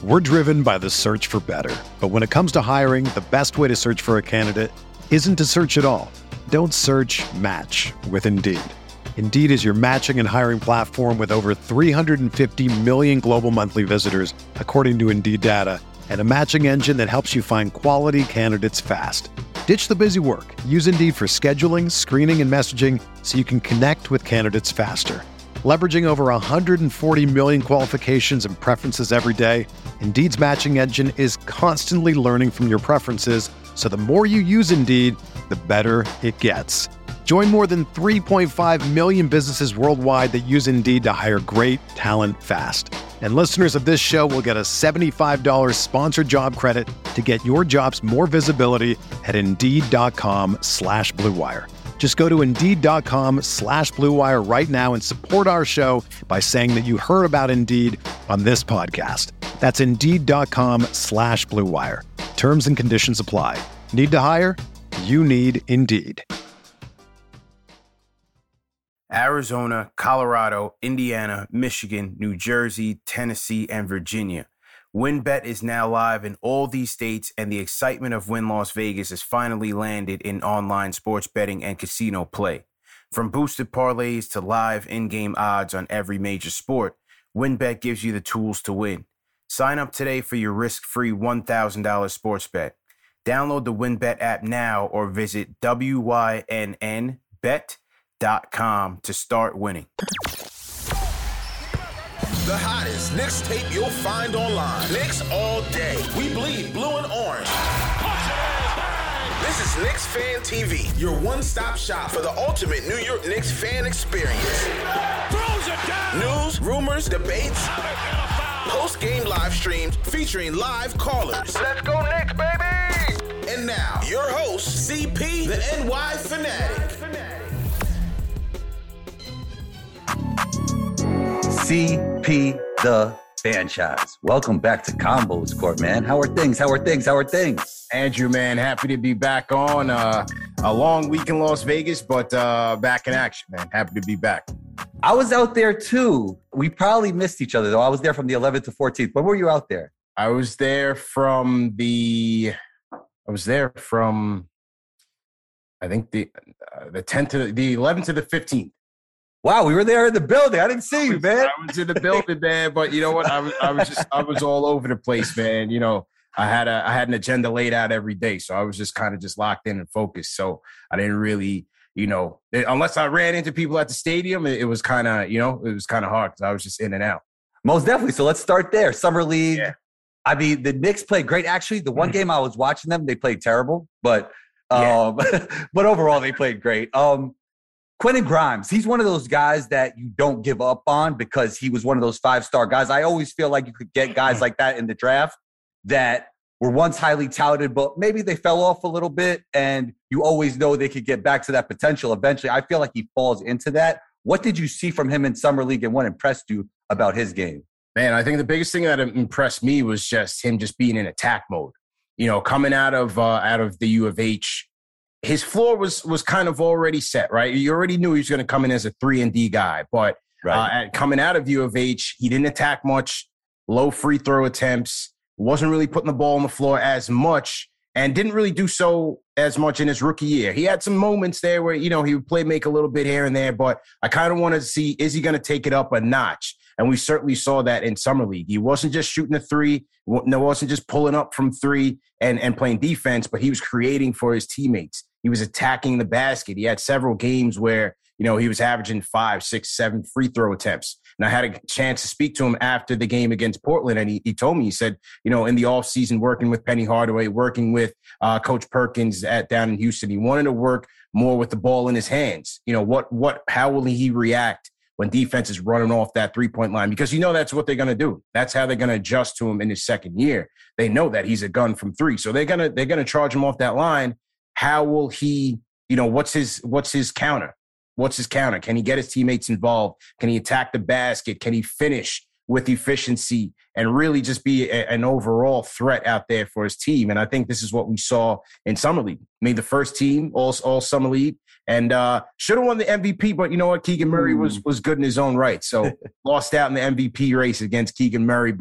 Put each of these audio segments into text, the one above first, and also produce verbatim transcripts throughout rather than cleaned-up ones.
We're driven by the search for better. But when it comes to hiring, the best way to search for a candidate isn't to search at all. Don't search, match with Indeed. Indeed is your matching and hiring platform with over three hundred fifty million global monthly visitors, according to Indeed data, and a matching engine that helps you find quality candidates fast. Ditch the busy work. Use Indeed for scheduling, screening, and messaging so you can connect with candidates faster. Leveraging over one hundred forty million qualifications and preferences every day, Indeed's matching engine is constantly learning from your preferences, so the more you use Indeed, the better it gets. Join more than three point five million businesses worldwide that use Indeed to hire great talent fast. And listeners of this show will get a seventy-five dollars sponsored job credit to get your jobs more visibility at Indeed.com slash Blue Wire. Just go to Indeed.com slash Blue Wire right now and support our show by saying that you heard about Indeed on this podcast. That's Indeed.com slash Blue Wire. Terms and conditions apply. Need to hire? You need Indeed. Arizona, Colorado, Indiana, Michigan, New Jersey, Tennessee, and Virginia. WynnBET is now live in all these states, and the excitement of Wynn Las Vegas has finally landed in online sports betting and casino play. From boosted parlays to live in-game odds on every major sport, WynnBET gives you the tools to win. Sign up today for your risk-free one thousand dollars sports bet. Download the WynnBET app now or visit W Y N N bet dot com to start winning. The hottest Knicks tape you'll find online. Knicks all day. We bleed blue and orange. This is Knicks Fan T V, your one-stop shop for the ultimate New York Knicks fan experience. Throws it down. News, rumors, debates, post-game live streams featuring live callers. Let's go Knicks, baby! And now, your host, C P, the N Y Fanatic. C P the franchise. Welcome back to Combos Court, man. How are things? How are things? How are things? Andrew, man, happy to be back on. Uh, a long week in Las Vegas, but uh, back in action, man. Happy to be back. I was out there too. We probably missed each other, though. I was there from the eleventh to fourteenth. When were you out there? I was there from the, I was there from, I think the uh, the tenth to the, the eleventh to the fifteenth. Wow, we were there in the building. I didn't see you, man. I was in the building, man. But you know what? I was, I was just, I was all over the place, man. You know, I had a, I had an agenda laid out every day, so I was just kind of just locked in and focused. So I didn't really, you know, unless I ran into people at the stadium, it, it was kind of, you know, it was kind of hard because I was just in and out. Most definitely. So let's start there. Summer League. Yeah. I mean, the Knicks played great. Actually, the one game I was watching them, they played terrible, but um, yeah. but overall they played great. Um. Quentin Grimes, he's one of those guys that you don't give up on because he was one of those five-star guys. I always feel like you could get guys like that in the draft that were once highly touted, but maybe they fell off a little bit, and you always know they could get back to that potential eventually. I feel like he falls into that. What did you see from him in Summer League, and what impressed you about his game? Man, I think the biggest thing that impressed me was just him just being in attack mode. You know, coming out of uh, out of the U of H, his floor was was kind of already set, right? You already knew he was going to come in as a three and D guy, but right. uh, at, coming out of U of H, he didn't attack much, low free throw attempts, wasn't really putting the ball on the floor as much, and didn't really do so as much in his rookie year. He had some moments there where, you know, he would play make a little bit here and there, but I kind of wanted to see, is he going to take it up a notch? And we certainly saw that in Summer League. He wasn't just shooting a three, no, wasn't just pulling up from three and, and playing defense, but he was creating for his teammates. He was attacking the basket. He had several games where, you know, he was averaging five, six, seven free throw attempts. And I had a chance to speak to him after the game against Portland. And he, he told me, he said, you know, in the offseason, working with Penny Hardaway, working with uh, Coach Perkins at down in Houston, he wanted to work more with the ball in his hands. You know, what, what, how will he react when defense is running off that three-point line? Because you know that's what they're going to do. That's how they're going to adjust to him in his second year. They know that he's a gun from three. So they're going to they're going to charge him off that line. How will he, you know, what's his what's his counter? What's his counter? Can he get his teammates involved? Can he attack the basket? Can he finish with efficiency and really just be a, an overall threat out there for his team? And I think this is what we saw in Summer League. Made the first team all, all Summer League and uh, should have won the M V P. But you know what? Keegan Murray was was good in his own right. So lost out in the M V P race against Keegan Murray. But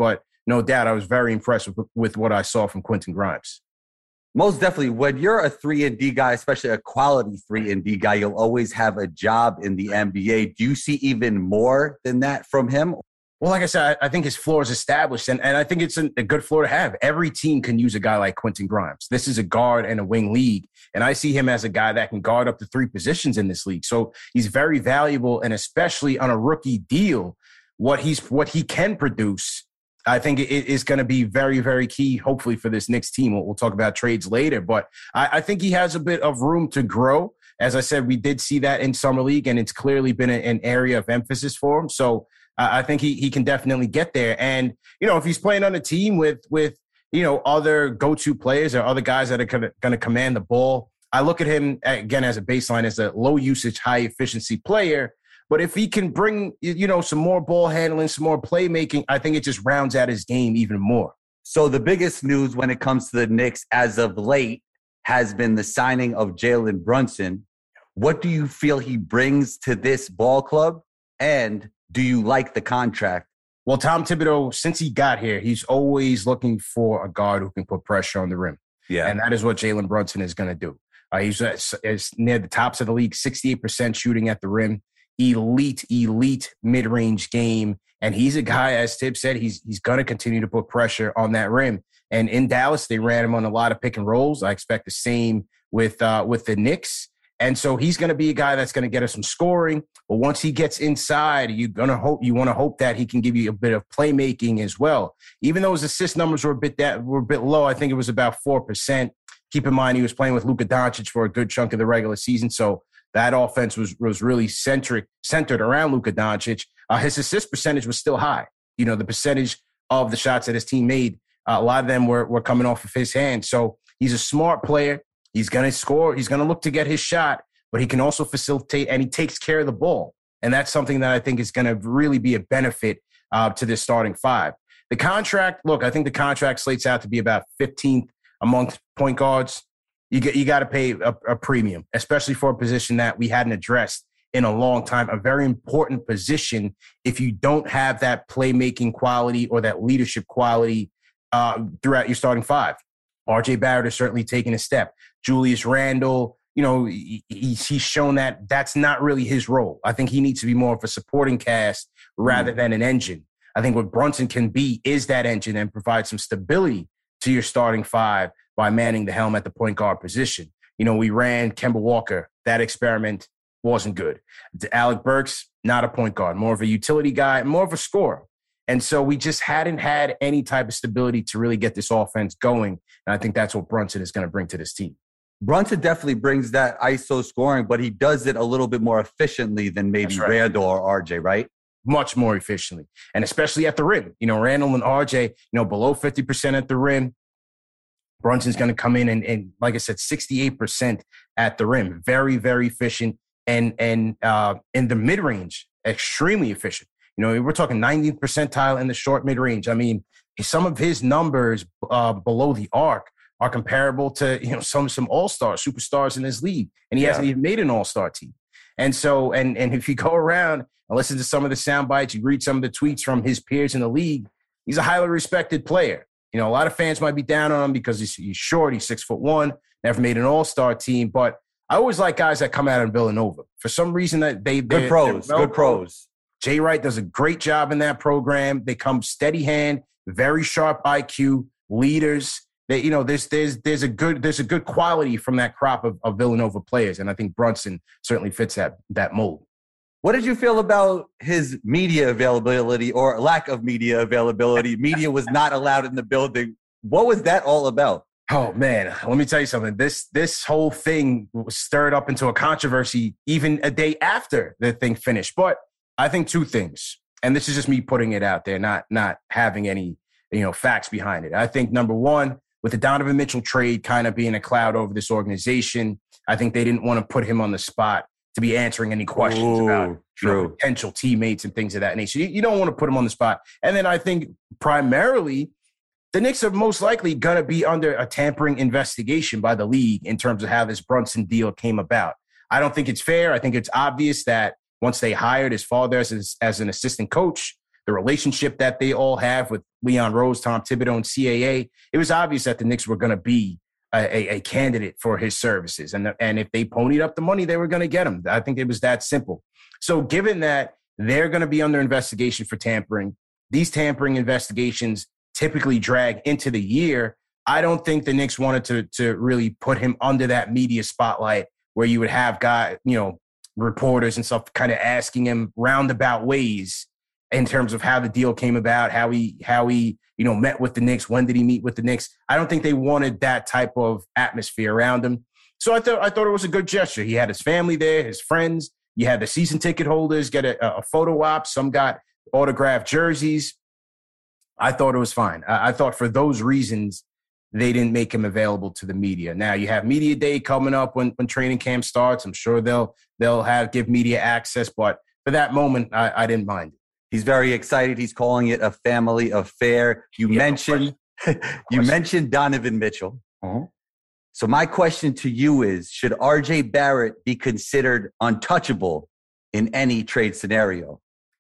no doubt, I was very impressed with, with what I saw from Quentin Grimes. Most definitely. When you're a three and D guy, especially a quality three and D guy, you'll always have a job in the N B A. Do you see even more than that from him? Well, like I said, I think his floor is established, and, and I think it's a, a good floor to have. Every team can use a guy like Quentin Grimes. This is a guard and a wing league, and I see him as a guy that can guard up to three positions in this league. So he's very valuable, and especially on a rookie deal, what he's what he can produce, I think it is going to be very, very key, hopefully, for this Knicks team. We'll, we'll talk about trades later, but I, I think he has a bit of room to grow. As I said, we did see that in Summer League, and it's clearly been a, an area of emphasis for him. So uh, I think he he can definitely get there. And, you know, if he's playing on a team with, with you know, other go-to players or other guys that are going to command the ball, I look at him, again, as a baseline, as a low-usage, high-efficiency player. But if he can bring, you know, some more ball handling, some more playmaking, I think it just rounds out his game even more. So the biggest news when it comes to the Knicks as of late has been the signing of Jalen Brunson. What do you feel he brings to this ball club? And do you like the contract? Well, Tom Thibodeau, since he got here, he's always looking for a guard who can put pressure on the rim. Yeah. And that is what Jalen Brunson is going to do. Uh, he's uh, is near the tops of the league, sixty-eight percent shooting at the rim. Elite, elite mid-range game. And he's a guy, as Tibb said, he's he's going to continue to put pressure on that rim. And in Dallas, they ran him on a lot of pick and rolls. I expect the same with uh, with the Knicks. And so he's going to be a guy that's going to get us some scoring. But once he gets inside, you're going to hope you want to hope that he can give you a bit of playmaking as well. Even though his assist numbers were a bit that were a bit low, I think it was about four percent. Keep in mind he was playing with Luka Doncic for a good chunk of the regular season, so that offense was was really centric centered around Luka Doncic. Uh, his assist percentage was still high. You know, the percentage of the shots that his team made, uh, a lot of them were were coming off of his hand. So he's a smart player. He's going to score. He's going to look to get his shot, but he can also facilitate, and he takes care of the ball. And that's something that I think is going to really be a benefit uh, to this starting five. The contract, look, I think the contract slates out to be about fifteenth amongst point guards. You get, you got to pay a, a premium, especially for a position that we hadn't addressed in a long time, a very important position if you don't have that playmaking quality or that leadership quality uh, throughout your starting five. R J Barrett is certainly taking a step. Julius Randle, you know, he, he's shown that that's not really his role. I think he needs to be more of a supporting cast rather mm. than an engine. I think what Brunson can be is that engine and provide some stability to your starting five by manning the helm at the point guard position. You know, we ran Kemba Walker. That experiment wasn't good. Alec Burks, not a point guard, more of a utility guy, more of a scorer. And so we just hadn't had any type of stability to really get this offense going. And I think that's what Brunson is going to bring to this team. Brunson definitely brings that I S O scoring, but he does it a little bit more efficiently than maybe right. Randle or R J, right? Much more efficiently. And especially at the rim. You know, Randle and R J, you know, below fifty percent at the rim. Brunson's going to come in and, and, like I said, sixty-eight percent at the rim. Very, very efficient. And and uh, in the mid-range, extremely efficient. You know, we're talking ninetieth percentile in the short mid-range. I mean, some of his numbers uh, below the arc are comparable to, you know, some some all-stars, superstars in this league. And he yeah. hasn't even made an all-star team. And so, and and if you go around and listen to some of the sound bites, you read some of the tweets from his peers in the league, he's a highly respected player. You know, a lot of fans might be down on him because he's, he's short, he's six foot one, never made an all-star team. But I always like guys that come out of Villanova. For some reason, that they good pros, well good pros. Jay Wright does a great job in that program. They come steady hand, very sharp I Q, leaders. They, you know, there's there's there's a good there's a good quality from that crop of, of Villanova players, and I think Brunson certainly fits that that mold. What did you feel about his media availability or lack of media availability? Media was not allowed in the building. What was that all about? Oh, man, let me tell you something. This this whole thing was stirred up into a controversy even a day after the thing finished. But I think two things, and this is just me putting it out there, not not having any, you know, facts behind it. I think, number one, with the Donovan Mitchell trade kind of being a cloud over this organization, I think they didn't want to put him on the spot to be answering any questions Ooh, about you know, potential teammates and things of that nature. You, you don't want to put him on the spot. And then I think primarily the Knicks are most likely going to be under a tampering investigation by the league in terms of how this Brunson deal came about. I don't think it's fair. I think it's obvious that once they hired his father as, as an assistant coach, the relationship that they all have with Leon Rose, Tom Thibodeau, and C A A, it was obvious that the Knicks were going to be a, a, a candidate for his services. And, and if they ponied up the money, they were going to get him. I think it was that simple. So given that they're going to be under investigation for tampering, these tampering investigations typically drag into the year. I don't think the Knicks wanted to, to really put him under that media spotlight where you would have guys, you know, reporters and stuff kind of asking him roundabout ways in terms of how the deal came about, how he, how he, you know, met with the Knicks. When did he meet with the Knicks? I don't think they wanted that type of atmosphere around him. So I thought, I thought it was a good gesture. He had his family there, his friends. You had the season ticket holders get a, a photo op. Some got autographed jerseys. I thought it was fine. I, I thought for those reasons, they didn't make him available to the media. Now you have media day coming up when, when training camp starts. I'm sure they'll they'll have give media access, but for that moment, I, I didn't mind it. He's very excited. He's calling it a family affair. You yeah, mentioned you mentioned Donovan Mitchell. Uh-huh. So my question to you is, should R J Barrett be considered untouchable in any trade scenario?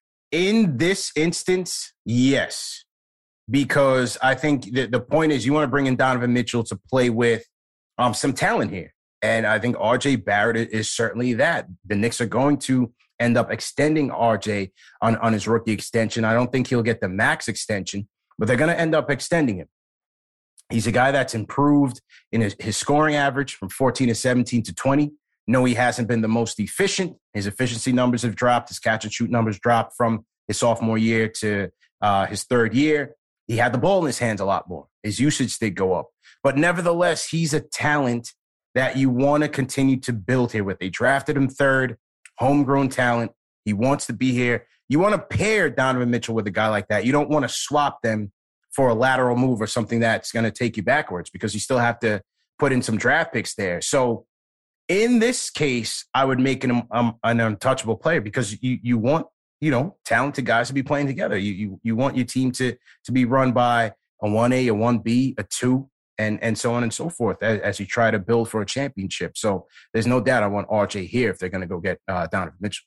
In this instance, yes. Because I think the, the point is you want to bring in Donovan Mitchell to play with um, some talent here. And I think R J Barrett is certainly that. The Knicks are going to end up extending R J on, on his rookie extension. I don't think he'll get the max extension, but they're going to end up extending him. He's a guy that's improved in his, his scoring average from fourteen to seventeen to twenty. No, he hasn't been the most efficient. His efficiency numbers have dropped. His catch and shoot numbers dropped from his sophomore year to uh, his third year. He had the ball in his hands a lot more. His usage did go up. But nevertheless, he's a talent that you want to continue to build here with. They drafted him third, homegrown talent. He wants to be here. You want to pair Donovan Mitchell with a guy like that. You don't want to swap them for a lateral move or something that's going to take you backwards because you still have to put in some draft picks there. So in this case, I would make him um, an untouchable player because you you want, you know, talented guys to be playing together. You you you want your team to to be run by a one A, a one B, a two, and and so on and so forth as, as you try to build for a championship. So there's no doubt I want R J here if they're going to go get uh, Donovan Mitchell.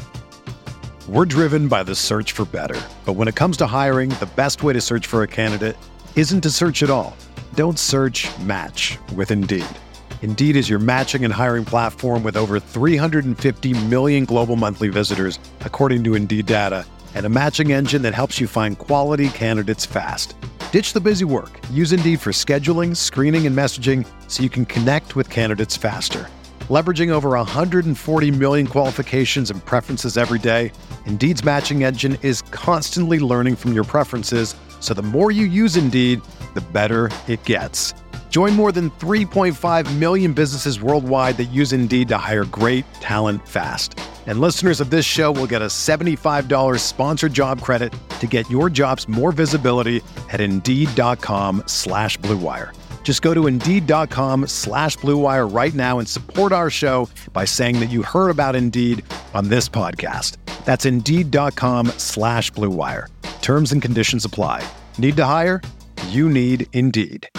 We're driven by the search for better. But when it comes to hiring, the best way to search for a candidate isn't to search at all. Don't search, match with Indeed. Indeed is your matching and hiring platform with over three hundred fifty million global monthly visitors, according to Indeed data, and a matching engine that helps you find quality candidates fast. Ditch the busy work. Use Indeed for scheduling, screening, and messaging so you can connect with candidates faster. Leveraging over one hundred forty million qualifications and preferences every day, Indeed's matching engine is constantly learning from your preferences, so the more you use Indeed, the better it gets. Join more than three point five million businesses worldwide that use Indeed to hire great talent fast. And listeners of this show will get a seventy-five dollars sponsored job credit to get your jobs more visibility at Indeed.com slash Blue Wire. Just go to Indeed.com slash Blue Wire right now and support our show by saying that you heard about Indeed on this podcast. That's Indeed.com slash Blue Wire. Terms and conditions apply. Need to hire? You need Indeed.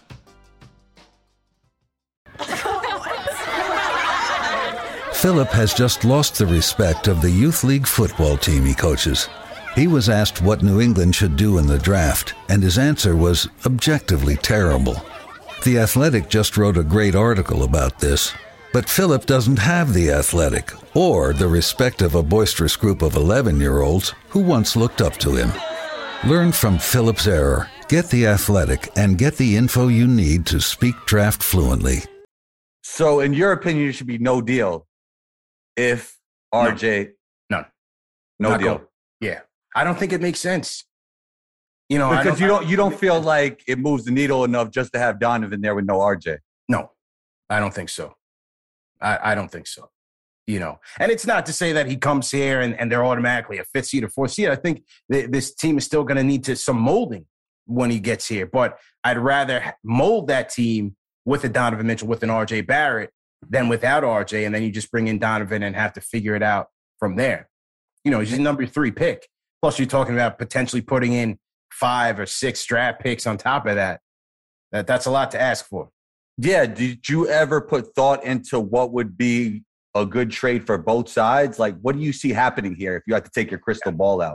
Philip has just lost the respect of the youth league football team he coaches. He was asked what New England should do in the draft, and his answer was objectively terrible. The Athletic just wrote a great article about this, but Philip doesn't have the Athletic or the respect of a boisterous group of eleven-year-olds who once looked up to him. Learn from Philip's error, get the Athletic, and get the info you need to speak draft fluently. So in your opinion, it should be no deal if R J... No. No, no deal. Go. Yeah. I don't think it makes sense. You know, because don't, you don't you don't feel like it moves the needle enough just to have Donovan there with no R J. No, I don't think so. I, I don't think so. You know, and it's not to say that he comes here and, and they're automatically a fifth seed or fourth seed. I think th- this team is still going to need to some molding when he gets here. But I'd rather mold that team with a Donovan Mitchell, with an R J Barrett, than without R J, and then you just bring in Donovan and have to figure it out from there. You know, he's a number three pick. Plus, you're talking about potentially putting in five or six draft picks on top of that. That that's a lot to ask for. Yeah. Did you ever put thought into what would be a good trade for both sides? Like, what do you see happening here if you had to take your crystal ball out?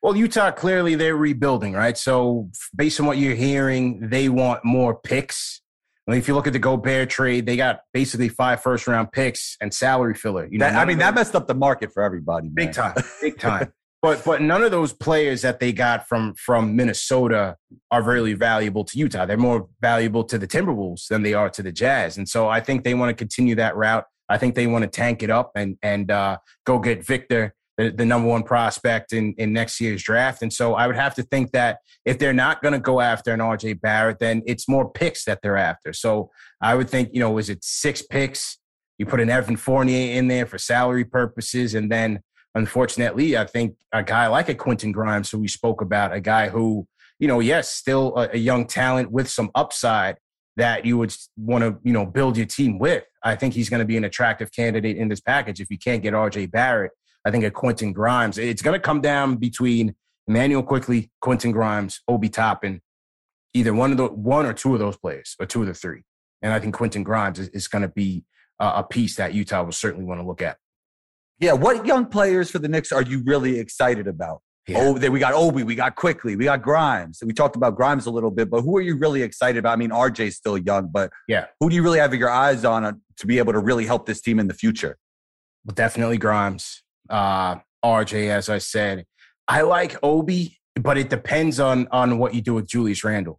Well, Utah, clearly they're rebuilding, right? So based on what you're hearing, they want more picks. I mean, if you look at the Gobert trade, they got basically five first-round picks and salary filler. You know, that, I mean, that messed up the market for everybody, man. Big time, big time. But but none of those players that they got from, from Minnesota are really valuable to Utah. They're more valuable to the Timberwolves than they are to the Jazz. And so I think they want to continue that route. I think they want to tank it up and and uh, go get Victor, the, the number one prospect in, in next year's draft. And so I would have to think that if they're not going to go after an R J Barrett, then it's more picks that they're after. So I would think, you know, is it six picks? You put an Evan Fournier in there for salary purposes, and then unfortunately, I think a guy like a Quentin Grimes, who we spoke about, a guy who, you know, yes, still a, a young talent with some upside that you would want to, you know, build your team with. I think he's going to be an attractive candidate in this package. If you can't get R J Barrett, I think a Quentin Grimes. It's going to come down between Immanuel Quickley, Quentin Grimes, Obi Toppin, either one of the one or two of those players, or two of the three. And I think Quentin Grimes is, is going to be a, a piece that Utah will certainly want to look at. Yeah, what young players for the Knicks are you really excited about? Yeah. Oh, we got Obi, we got Quickley, we got Grimes. We talked about Grimes a little bit, but who are you really excited about? I mean, R J's still young, but yeah, who do you really have your eyes on uh, to be able to really help this team in the future? Well, definitely Grimes. Uh, R J, as I said. I like Obi, but it depends on, on what you do with Julius Randle.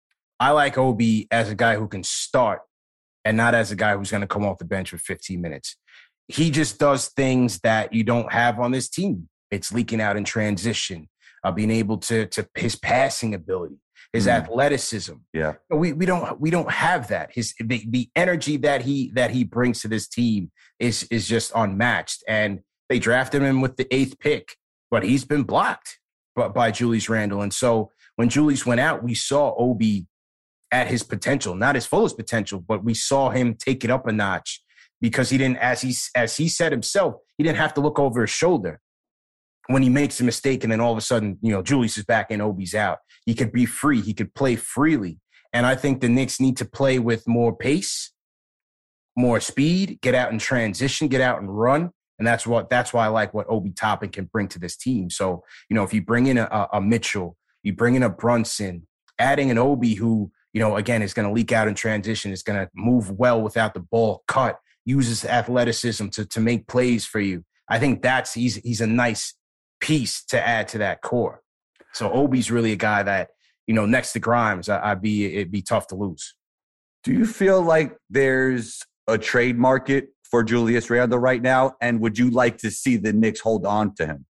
I like Obi as a guy who can start and not as a guy who's going to come off the bench for fifteen minutes. He just does things that you don't have on this team. It's leaking out in transition, uh, being able to, to his passing ability, his mm. athleticism. Yeah, we we don't we don't have that. His the, the energy that he that he brings to this team is is just unmatched. And they drafted him with the eighth pick, but he's been blocked by, by Julius Randle. And so when Julius went out, we saw Obi at his potential, not his fullest potential, but we saw him take it up a notch. Because he didn't, as he as he said himself, he didn't have to look over his shoulder when he makes a mistake, and then all of a sudden, you know, Julius is back and Obi's out. He could be free. He could play freely. And I think the Knicks need to play with more pace, more speed, get out and transition, get out and run. And that's what that's why I like what Obi Toppin can bring to this team. So, you know, if you bring in a, a Mitchell, you bring in a Brunson, adding an Obi who, you know, again, is going to leak out in transition, is going to move well without the ball cut, uses athleticism to, to make plays for you. I think that's he's he's a nice piece to add to that core. So Obi's really a guy that, you know, next to Grimes, I, I'd be it'd be tough to lose. Do you feel like there's a trade market for Julius Randle right now? And would you like to see the Knicks hold on to him?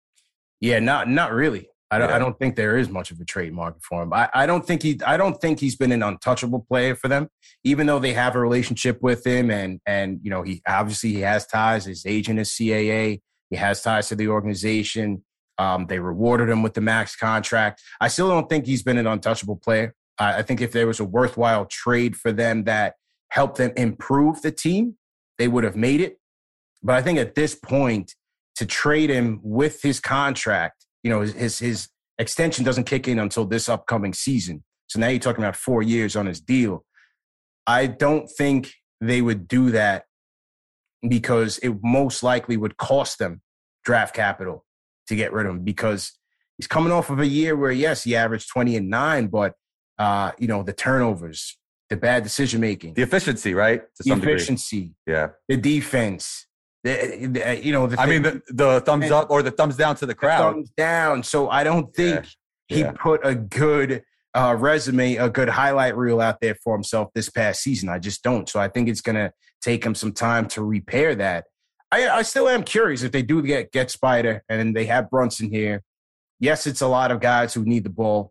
Yeah, not not really. I don't, yeah. I don't think there is much of a trade market for him. I, I don't think he I don't think he's been an untouchable player for them, even though they have a relationship with him, and and you know he obviously he has ties. His agent is C A A. He has ties to the organization. Um, they rewarded him with the max contract. I still don't think he's been an untouchable player. I, I think if there was a worthwhile trade for them that helped them improve the team, they would have made it. But I think at this point, to trade him with his contract, you know, his his extension doesn't kick in until this upcoming season. So now you're talking about four years on his deal. I don't think they would do that because it most likely would cost them draft capital to get rid of him, because he's coming off of a year where, yes, he averaged twenty and nine, but, uh, you know, the turnovers, the bad decision-making. The efficiency, right? To the some efficiency. Degree. Yeah. The defense. The, the, you know, the I mean, the, the thumbs up or the thumbs down to the crowd. The thumbs down. So I don't think yeah. he Yeah. put a good uh, resume, a good highlight reel out there for himself this past season. I just don't. So I think it's going to take him some time to repair that. I, I still am curious if they do get, get Spider and they have Brunson here. Yes, it's a lot of guys who need the ball.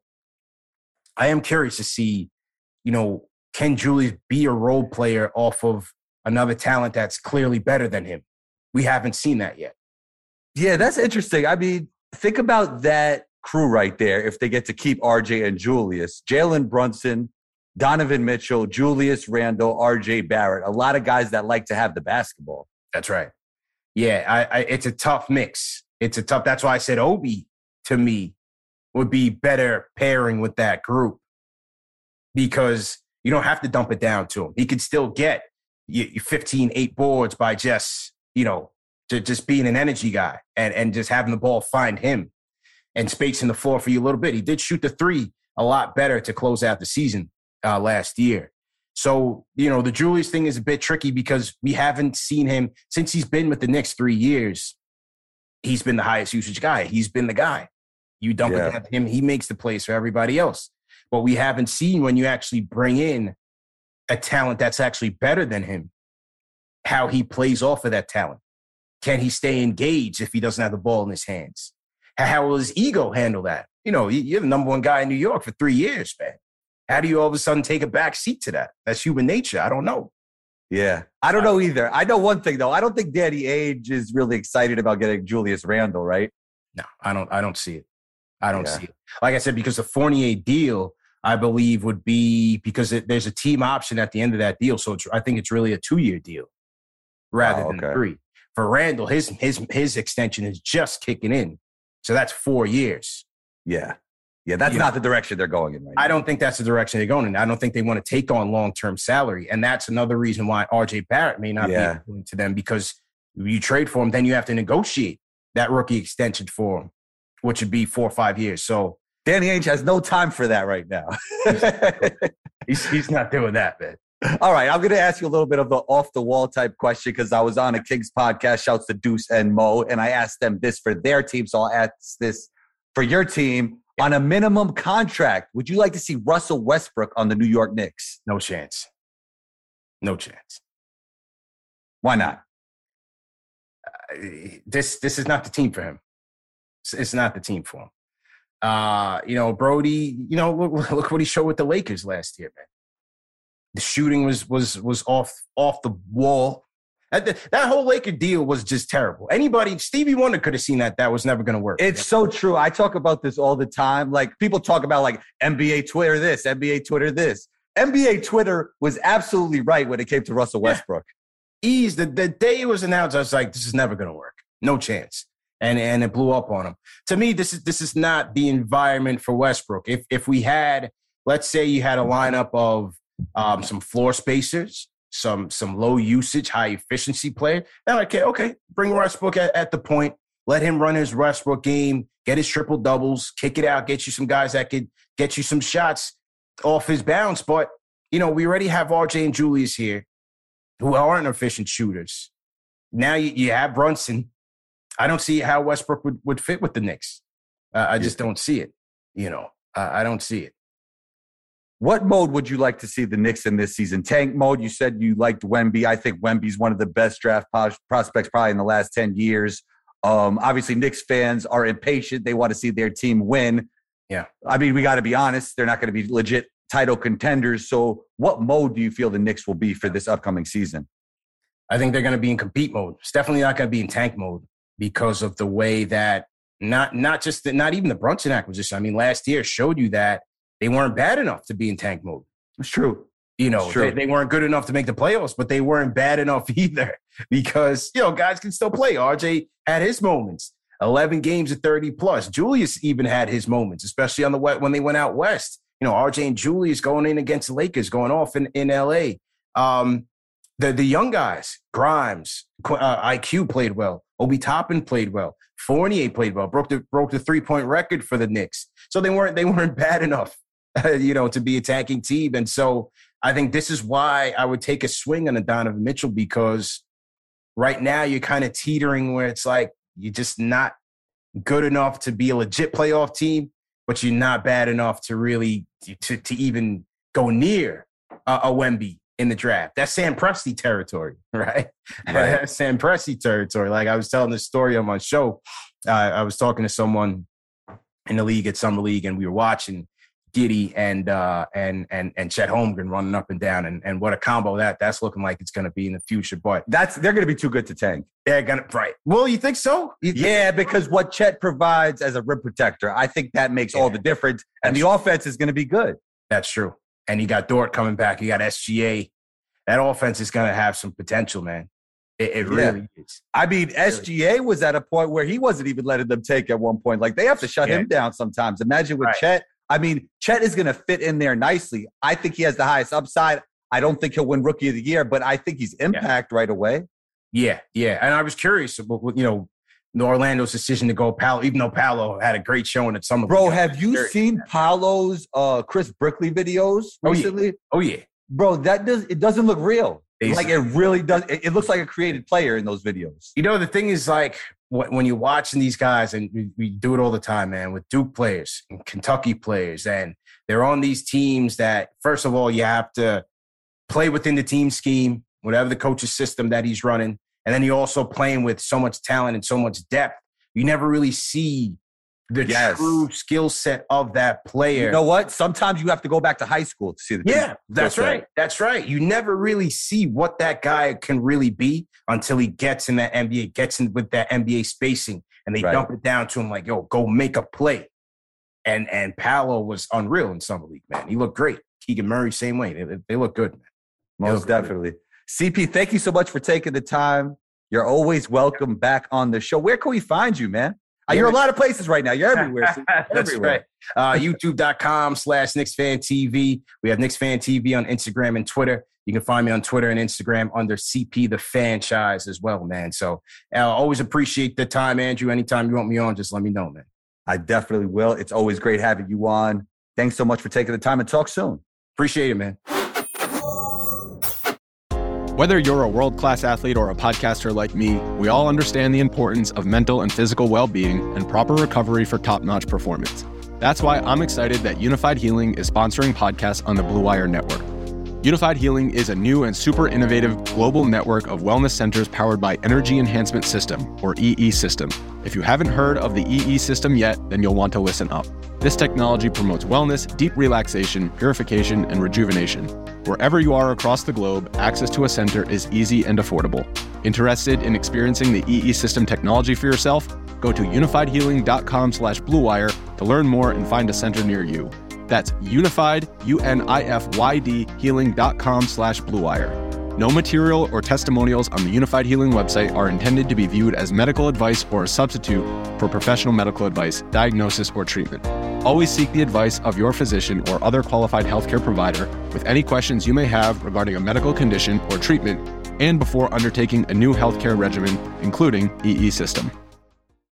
I am curious to see, you know, can Julius be a role player off of another talent that's clearly better than him? We haven't seen that yet. Yeah, that's interesting. I mean, think about that crew right there if they get to keep R J and Julius. Jalen Brunson, Donovan Mitchell, Julius Randle, R J Barrett. A lot of guys that like to have the basketball. That's right. Yeah, I, I, it's a tough mix. It's a tough – that's why I said Obi, to me, would be better pairing with that group, because you don't have to dump it down to him. He could still get you fifteen, eight boards by just – you know, to just being an energy guy and, and just having the ball find him. and spacing the floor for you a little bit. He did shoot the three a lot better to close out the season uh, last year. So, you know, the Julius thing is a bit tricky because we haven't seen him since he's been with the Knicks three years. He's been the highest usage guy. He's been the guy. You dump Yeah. it down to him, he makes the plays for everybody else. But we haven't seen when you actually bring in a talent that's actually better than him, how he plays off of that talent. Can he stay engaged if he doesn't have the ball in his hands? How, how will his ego handle that? You know, you're the number one guy in New York for three years, man. How do you all of a sudden take a back seat to that? That's human nature. I don't know. Yeah. I don't know either. I know one thing, though. I don't think Danny Ainge is really excited about getting Julius Randle, right? No, I don't I don't see it. I don't Yeah. see it. Like I said, because the Fournier deal, I believe, would be because it, there's a team option at the end of that deal. So it's, I think it's really a two-year deal rather Oh, than okay. three. For Randall, his his his extension is just kicking in. So that's four years. Yeah. Yeah, that's You not know, the direction they're going in right I now. don't think that's the direction they're going in. I don't think they want to take on long-term salary. And that's another reason why R J Barrett may not Yeah. be appealing to them, because you trade for him, then you have to negotiate that rookie extension for him, which would be four or five years. So Danny Ainge has no time for that right now. he's, he's not doing that, man. All right, I'm going to ask you a little bit of the off-the-wall type question because I was on a Kings podcast, shouts to Deuce and Mo, and I asked them this for their team, so I'll ask this for your team. On a minimum contract, would you like to see Russell Westbrook on the New York Knicks? No chance. No chance. Why not? Uh, This this is not the team for him. It's, it's not the team for him. Uh, you know, Brody, you know, look, look what he showed with the Lakers last year, man. The shooting was was was off off the wall. That, that whole Laker deal was just terrible. Anybody, Stevie Wonder could have seen that that was never going to work. It's so true. I talk about this all the time. Like, people talk about, like, N B A Twitter this, N B A Twitter this. N B A Twitter was absolutely right when it came to Russell Westbrook. Ease, the, the day it was announced, I was like, this is never going to work. No chance. And and it blew up on him. To me, this is this is not the environment for Westbrook. If if we had, let's say you had a lineup of um, some floor spacers, some some low usage, high efficiency player, then okay, okay, bring Westbrook at, at the point, let him run his Westbrook game, get his triple doubles, kick it out, get you some guys that could get you some shots off his bounce. But you know, we already have R J and Julius here, who aren't efficient shooters. Now you, you have Brunson. I don't see how Westbrook would, would fit with the Knicks. Uh, I just don't see it. You know, uh, I don't see it. What mode would you like to see the Knicks in this season? Tank mode, you said you liked Wemby. I think Wemby's one of the best draft pos- prospects probably in the last ten years. Um, obviously, Knicks fans are impatient. They want to see their team win. Yeah. I mean, we got to be honest. They're not going to be legit title contenders. So what mode do you feel the Knicks will be for this upcoming season? I think they're going to be in compete mode. It's definitely not going to be in tank mode because of the way that not not just the, not even the Brunson acquisition. I mean, last year showed you that they weren't bad enough to be in tank mode. It's true. You know, It's true. they, they weren't good enough to make the playoffs, but they weren't bad enough either because, you know, guys can still play. R J had his moments, eleven games at thirty plus. Julius even had his moments, especially on the west when they went out west. You know, R J and Julius going in against the Lakers, going off in, in L A. Um, the, the young guys, Grimes, uh, I Q played well. Obi Toppin played well. Fournier played well. Broke the broke the three point record for the Knicks. So they weren't they weren't bad enough, you know, to be a attacking team. And so I think this is why I would take a swing on a Donovan Mitchell, because right now you're kind of teetering where it's like you're just not good enough to be a legit playoff team, but you're not bad enough to really to to even go near uh, a Wemby in the draft. That's Sam Presti territory, right? Right. That's Sam Presti territory. Like I was telling this story on my show. Uh, I was talking to someone in the league at Summer League, and we were watching Giddey and uh, and and and Chet Holmgren running up and down, and and what a combo that that's looking like it's going to be in the future. But That's they're going to be too good to tank. they're going to right. Well, you think so? You think- Yeah, because what Chet provides as a rim protector, I think that makes all the difference. And the offense is going to be good. That's true. And you got Dort coming back. You got S G A. That offense is going to have some potential, man. It, it Yeah. really is. I mean, S G A was at a point where he wasn't even letting them take at one point. Like, they have to shut Yeah. him down sometimes. Imagine with Right. Chet. I mean, Chet is going to fit in there nicely. I think he has the highest upside. I don't think he'll win Rookie of the Year, but I think he's impact right away. Yeah, yeah. And I was curious, about, you know, Orlando's decision to go Paolo, even though Paolo had a great showing at Summer. Bro, have you seen Paolo's uh, Chris Brickley videos recently? Oh, yeah. Oh, yeah. Bro, that does it doesn't look real. Basically. Like, it really does. It, it looks like a created player in those videos. You know, the thing is, like, when you're watching these guys, and we, we do it all the time, man, with Duke players and Kentucky players, and they're on these teams that, first of all, you have to play within the team scheme, whatever the coach's system that he's running. And then you're also playing with so much talent and so much depth. You never really see the yes. true skill set of that player. You know what? Sometimes you have to go back to high school to see the Yeah, that's right. Set. That's right. You never really see what that guy can really be until he gets in that N B A, gets in with that N B A spacing, and they right. dump it down to him like, yo, go make a play. And and Paolo was unreal in Summer League, man. He looked great. Keegan Murray, same way. They, they look good, man. Most definitely. Good. C P, thank you so much for taking the time. You're always welcome back on the show. Where can we find you, man? Yeah, You're man. a lot of places right now. You're everywhere. So you're That's everywhere. right. Uh, YouTube.com slash Knicks Fan TV. We have Knicks Fan T V on Instagram and Twitter. You can find me on Twitter and Instagram under C P The Franchise as well, man. So I uh, always appreciate the time, Andrew. Anytime you want me on, just let me know, man. I definitely will. It's always great having you on. Thanks so much for taking the time, and talk soon. Appreciate it, man. Whether you're a world-class athlete or a podcaster like me, we all understand the importance of mental and physical well-being and proper recovery for top-notch performance. That's why I'm excited that Unified Healing is sponsoring podcasts on the Blue Wire Network. Unified Healing is a new and super innovative global network of wellness centers powered by Energy Enhancement System, or E E System. If you haven't heard of the E E System yet, then you'll want to listen up. This technology promotes wellness, deep relaxation, purification, and rejuvenation. Wherever you are across the globe, access to a center is easy and affordable. Interested in experiencing the E E System technology for yourself? Go to unified healing dot com slash blue wire to learn more and find a center near you. That's unified, U N I F Y D, healing dot com slash blue wire. No material or testimonials on the Unified Healing website are intended to be viewed as medical advice or a substitute for professional medical advice, diagnosis, or treatment. Always seek the advice of your physician or other qualified healthcare provider with any questions you may have regarding a medical condition or treatment and before undertaking a new healthcare regimen, including E E System.